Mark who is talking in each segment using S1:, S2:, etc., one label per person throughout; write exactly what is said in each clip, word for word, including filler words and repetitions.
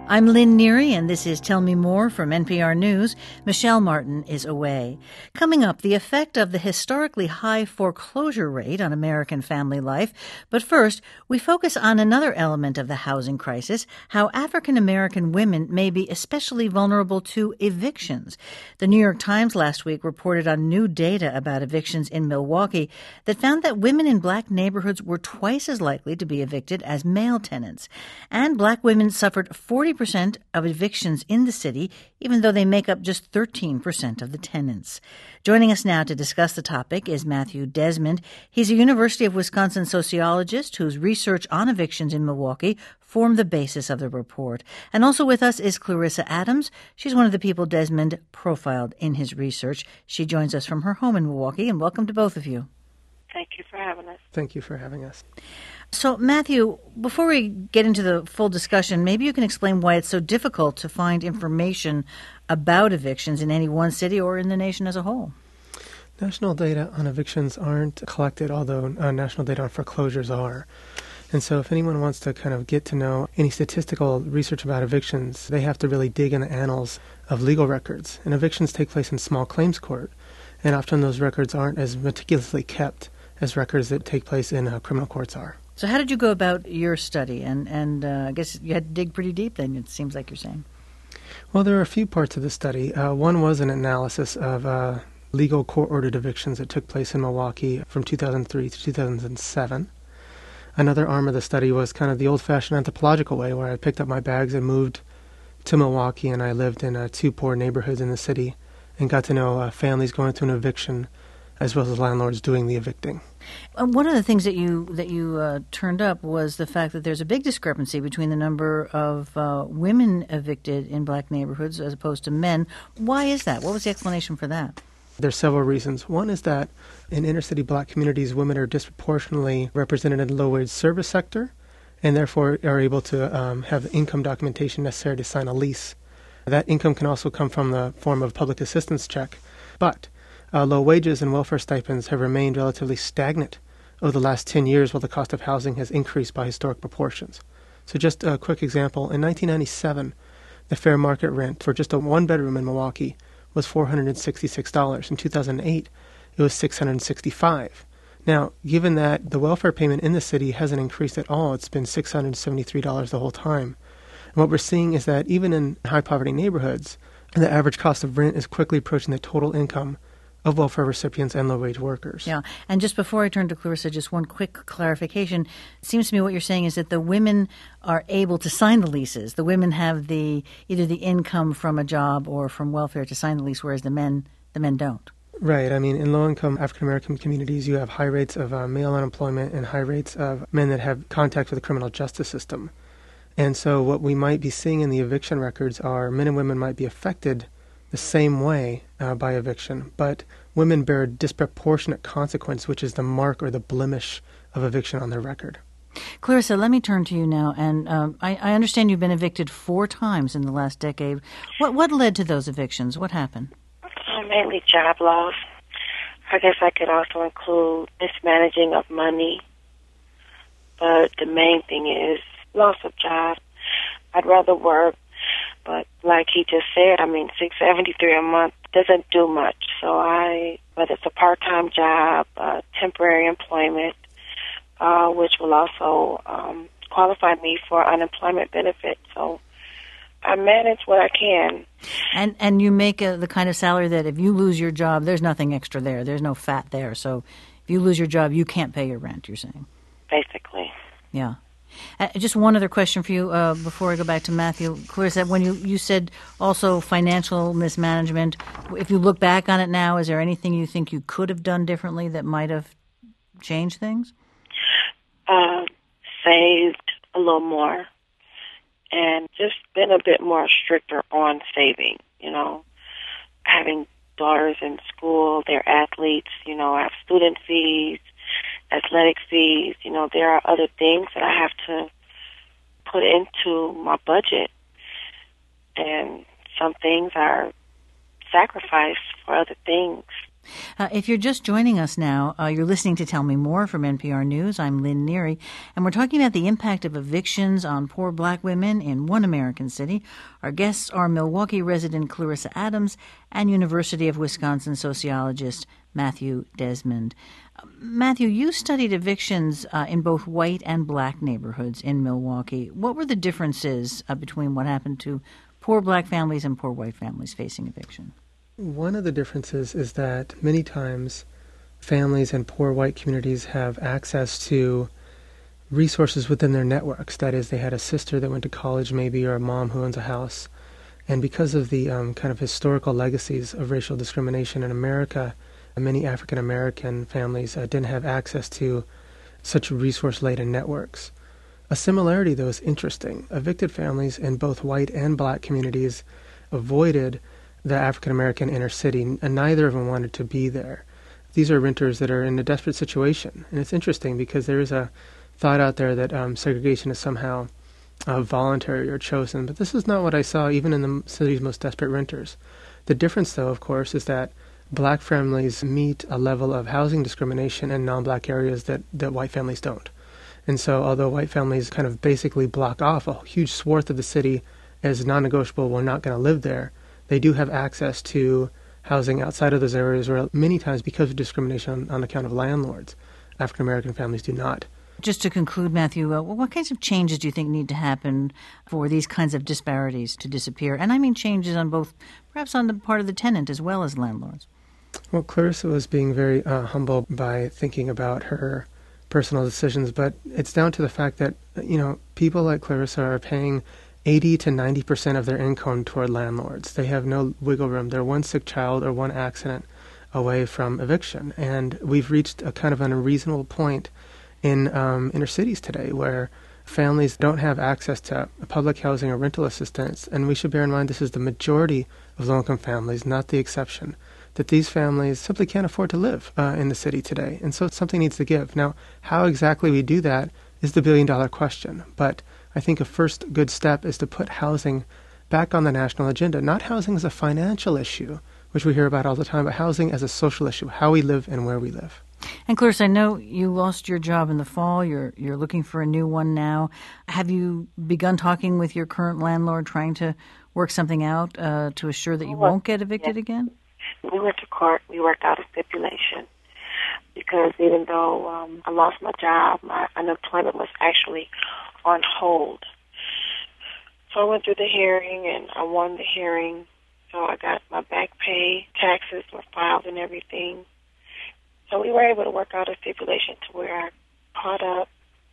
S1: I'm Lynn Neary, and this is Tell Me More from N P R News. Michelle Martin is away. Coming up, the effect of the historically high foreclosure rate on American family life. But first, we focus on another element of the housing crisis, how African American women may be especially vulnerable to evictions. The New York Times last week reported on new data about evictions in Milwaukee that found that women in black neighborhoods were twice as likely to be evicted as male tenants. And black women suffered forty percent of evictions in the city, even though they make up just thirteen percent of the tenants. Joining us now to discuss the topic is Matthew Desmond. He's a University of Wisconsin sociologist whose research on evictions in Milwaukee formed the basis of the report. And also with us is Clarissa Adams. She's one of the people Desmond profiled in his research. She joins us from her home in Milwaukee, and welcome to both of you.
S2: Thank you for having us.
S3: Thank you for having us.
S1: So, Matthew, before we get into the full discussion, maybe you can explain why it's so difficult to find information about evictions in any one city or in the nation as a whole.
S3: National data on evictions aren't collected, although uh, national data on foreclosures are. And so if anyone wants to kind of get to know any statistical research about evictions, they have to really dig in the annals of legal records. And evictions take place in small claims court, and often those records aren't as meticulously kept as records that take place in uh, criminal courts are.
S1: So how did you go about your study? And, and uh, I guess you had to dig pretty deep then, it seems like you're saying.
S3: Well, there are a few parts of the study. Uh, one was an analysis of uh, legal court-ordered evictions that took place in Milwaukee from two thousand three to two thousand seven. Another arm of the study was kind of the old-fashioned anthropological way, where I picked up my bags and moved to Milwaukee, and I lived in uh, two poor neighborhoods in the city and got to know uh, families going through an eviction as well as landlords doing the evicting.
S1: Uh, one of the things that you that you uh, turned up was the fact that there's a big discrepancy between the number of uh, women evicted in black neighborhoods as opposed to men. Why is that? What was the explanation for that?
S3: There's several reasons. One is that in inner-city black communities, women are disproportionately represented in the low-wage service sector and therefore are able to um, have income documentation necessary to sign a lease. That income can also come from the form of public assistance check. But Uh, low wages and welfare stipends have remained relatively stagnant over the last ten years, while the cost of housing has increased by historic proportions. So just a quick example, in nineteen ninety-seven, the fair market rent for just a one-bedroom in Milwaukee was four hundred sixty-six dollars. In two thousand eight, it was six hundred sixty-five dollars. Now, given that the welfare payment in the city hasn't increased at all, it's been six hundred seventy-three dollars the whole time. And what we're seeing is that even in high-poverty neighborhoods, the average cost of rent is quickly approaching the total income of welfare recipients and low-wage workers.
S1: Yeah, and just before I turn to Clarissa, just one quick clarification. It seems to me what you're saying is that the women are able to sign the leases. The women have the either the income from a job or from welfare to sign the lease, whereas the men the men don't.
S3: Right. I mean, in low-income African-American communities, you have high rates of uh, male unemployment and high rates of men that have contact with the criminal justice system. And so what we might be seeing in the eviction records are men and women might be affected the same way uh, by eviction, but women bear a disproportionate consequence, which is the mark or the blemish of eviction on their record.
S1: Clarissa, let me turn to you now, and um, I, I understand you've been evicted four times in the last decade. What what led to those evictions? What happened?
S2: Uh, mainly job loss. I guess I could also include mismanaging of money, but the main thing is loss of job. I'd rather work, but like he just said, I mean, six seventy-three a month doesn't do much. So I, whether it's a part-time job, uh, temporary employment, uh, which will also um, qualify me for unemployment benefits. So I manage what I can.
S1: And and you make a, the kind of salary that if you lose your job, there's nothing extra there. There's no fat there. So if you lose your job, you can't pay your rent, you're saying.
S2: Basically.
S1: Yeah. Uh, just one other question for you uh, before I go back to Matthew. Clarissa, when you, you said also financial mismanagement, if you look back on it now, is there anything you think you could have done differently that might have changed things?
S2: Uh, saved a little more and just been a bit more stricter on saving, you know, having daughters in school, they're athletes, you know, I have student fees, athletic fees, you know, there are other things that I have to put into my budget. And some things are sacrificed for other things.
S1: Uh, if you're just joining us now, uh, you're listening to Tell Me More from N P R News. I'm Lynn Neary, and we're talking about the impact of evictions on poor black women in one American city. Our guests are Milwaukee resident Clarissa Adams and University of Wisconsin sociologist Matthew Desmond. Uh, Matthew, you studied evictions uh, in both white and black neighborhoods in Milwaukee. What were the differences uh, between what happened to poor black families and poor white families facing eviction?
S3: One of the differences is that many times families in poor white communities have access to resources within their networks. That is, they had a sister that went to college maybe, or a mom who owns a house. And because of the um, kind of historical legacies of racial discrimination in America, many African American families uh, didn't have access to such resource-laden networks. A similarity, though, is interesting. Evicted families in both white and black communities avoided the African American inner city, and neither of them wanted to be there. These are renters that are in a desperate situation. And it's interesting because there is a thought out there that um, segregation is somehow uh, voluntary or chosen, but this is not what I saw even in the city's most desperate renters. The difference, though, of course, is that black families meet a level of housing discrimination in non-black areas that, that white families don't. And so although white families kind of basically block off a huge swath of the city as non-negotiable, we're not going to live there, they do have access to housing outside of those areas where many times because of discrimination on, on account of landlords, African American families do not.
S1: Just to conclude, Matthew, uh, what kinds of changes do you think need to happen for these kinds of disparities to disappear? And I mean changes on both, perhaps on the part of the tenant as well as landlords.
S3: Well, Clarissa was being very uh, humble by thinking about her personal decisions, but it's down to the fact that, you know, people like Clarissa are paying eighty to ninety percent of their income toward landlords. They have no wiggle room. They're one sick child or one accident away from eviction. And we've reached a kind of an unreasonable point in um, inner cities today where families don't have access to public housing or rental assistance. And we should bear in mind this is the majority of low-income families, not the exception, that these families simply can't afford to live uh, in the city today. And so something needs to give. Now, how exactly we do that is the billion-dollar question. But I think a first good step is to put housing back on the national agenda. Not housing as a financial issue, which we hear about all the time, but housing as a social issue, how we live and where we live.
S1: And Clarissa, I know you lost your job in the fall. You're you're looking for a new one now. Have you begun talking with your current landlord, trying to work something out uh, to assure that you
S2: well,
S1: won't get evicted
S2: yeah.
S1: again?
S2: We went to court. We worked out a stipulation because even though um, I lost my job, my unemployment was actually on hold. So I went through the hearing, and I won the hearing. So I got my back pay, taxes were filed and everything. So we were able to work out a stipulation to where I caught up,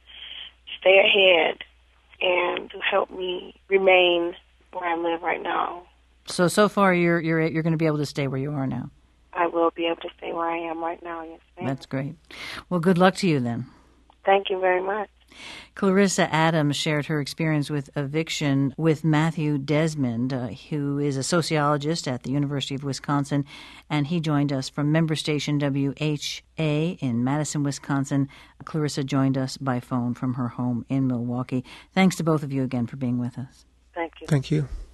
S2: stay ahead, and to help me remain where I live right now.
S1: So, so far you're you're you're going to be able to stay where you are now?
S2: I will be able to stay where I am right now, yes, ma'am.
S1: That's great. Well, good luck to you then.
S2: Thank you very much.
S1: Clarissa Adams shared her experience with eviction with Matthew Desmond, uh, who is a sociologist at the University of Wisconsin, and he joined us from member station W H A in Madison, Wisconsin. Clarissa joined us by phone from her home in Milwaukee. Thanks to both of you again for being with us.
S2: Thank you.
S3: Thank you.